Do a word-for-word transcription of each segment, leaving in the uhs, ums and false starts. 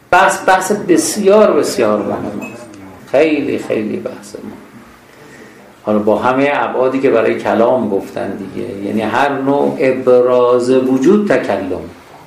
بحث بحث بسیار بسیار مهمه، خیلی خیلی بحث مهمه. حالا با همه ابعادی که برای کلام گفتن دیگه، یعنی هر نوع ابراز وجود تکلم.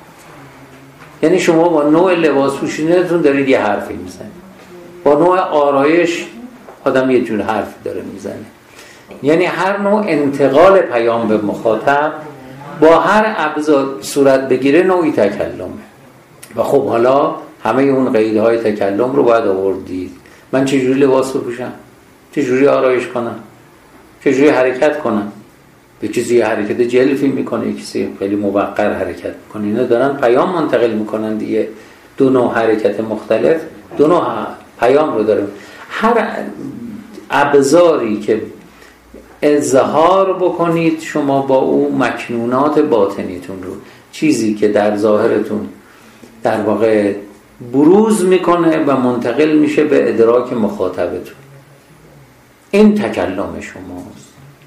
یعنی شما با نوع لباس پوشیدنتون دارید یه حرفی میزنید، با نوع آرایش آدم یه جور حرف داره میزنه. یعنی هر نوع انتقال پیام به مخاطب با هر ابزار صورت بگیره نوعی تکلمه. و خب حالا همه اون قیدهای تکلم رو باید آوردید. من چجوری لباس بپوشم؟ چجوری آرایش کنم؟ چجوری حرکت کنم؟ به چیزی حرکت جلفی میکنه، کسی خیلی موقر حرکت میکنه. اینا دارن پیام منتقل میکنن دیگه. دو نوع حرکت مختلف دو نوع پیام رو دارن. هر ابزاری که اظهار بکنید شما با اون مکنونات باطنیتون رو، چیزی که در ظاهرتون در واقع بروز میکنه و منتقل میشه به ادراک مخاطبتون، این تکلم شماست.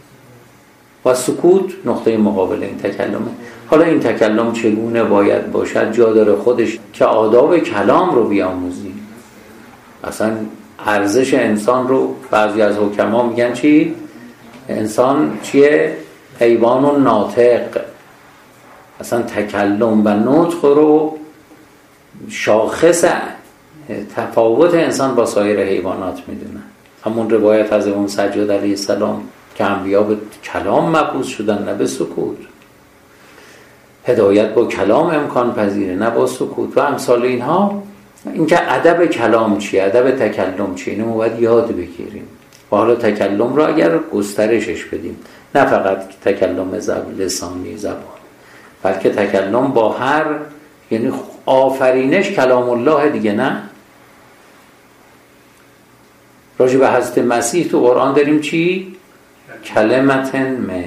و سکوت نقطه مقابل این تکلمه. حالا این تکلم چگونه باید باشد؟ جا داره خودش که آداب کلام رو بیاموزیم. اصلا ارزش انسان رو بعضی از حکما میگن چی؟ انسان چیه؟ حیوان و ناطق. اصلا تکلم و نطق رو شاخص تفاوت انسان با سایر حیوانات میدونن. همون روایت از امام سجاد علیه السلام که انبیا به کلام مبعوث شدن نه به سکوت. هدایت با کلام امکان پذیره نه با سکوت و امثال اینها. اینکه ادب کلام چیه، ادب تکلم چیه، اینو باید یاد بگیریم. و حالا تکلم رو اگر گسترشش بدیم، نه فقط تکلم زبان لسانی زبان، بلکه تکلم با هر، یعنی آفرینش کلام الله دیگه. نه راجع به حضرت مسیح تو قرآن داریم چی؟ کلمتن من.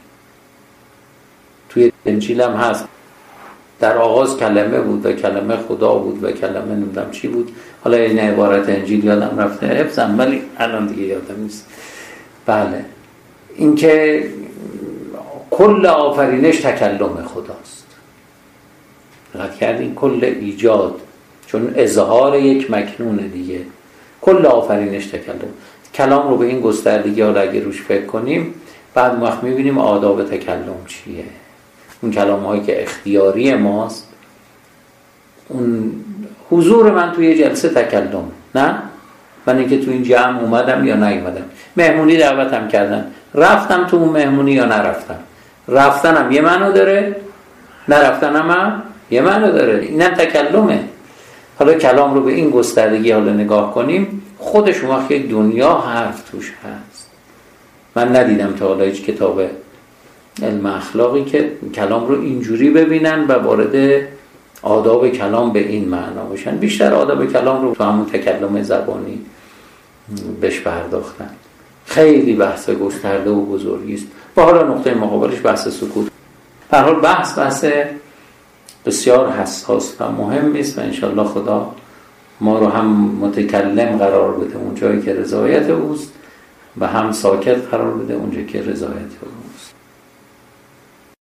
توی انجیل هم هست در آغاز کلمه بود و کلمه خدا بود و کلمه نمیدونم چی بود. حالا این عبارت انجیل یادم رفته حفظم ولی الان دیگه یادم نیست. بله، این که کل آفرینش تکلم خداست. دقت کردین؟ کل ایجاد، چون اظهار یک مکنون دیگه، کل آفرینش تکلم. کلام رو به این گستردگی حالا اگه روش فکر کنیم، بعد وقت میبینیم آداب تکلم چیه. اون کلام هایی که اختیاری ماست، اون حضور من توی جلسه تکلم، نه من اینکه تو این جمع اومدم یا نیومدم، مهمونی دعوتم کردن رفتم تو اون مهمونی یا نرفتم، رفتنم یه معنی داره، نرفتنم هم یه معنی داره، اینم تکلمه. حالا کلام رو به این گستردگی حالا نگاه کنیم، خودش اون وقت یک دنیا حرف توش هست. من ندیدم تا حالا هیچ کتاب علم اخلاقی که کلام رو اینجوری ببینن و وارد آداب کلام به این معنا بشن. بیشتر آداب کلام رو تو همون تکلم زبانی بهش پرداختن. خیلی بحث گسترده و بزرگی است. و حالا نقطه مقابلش بحث سکوت. به هر حال بحث بحث بسیار حساس و مهم است و انشالله خدا ما رو هم متکلم قرار بده اون جایی که رضایت اوست و هم ساکت قرار بده اونجا که رضایت اوست.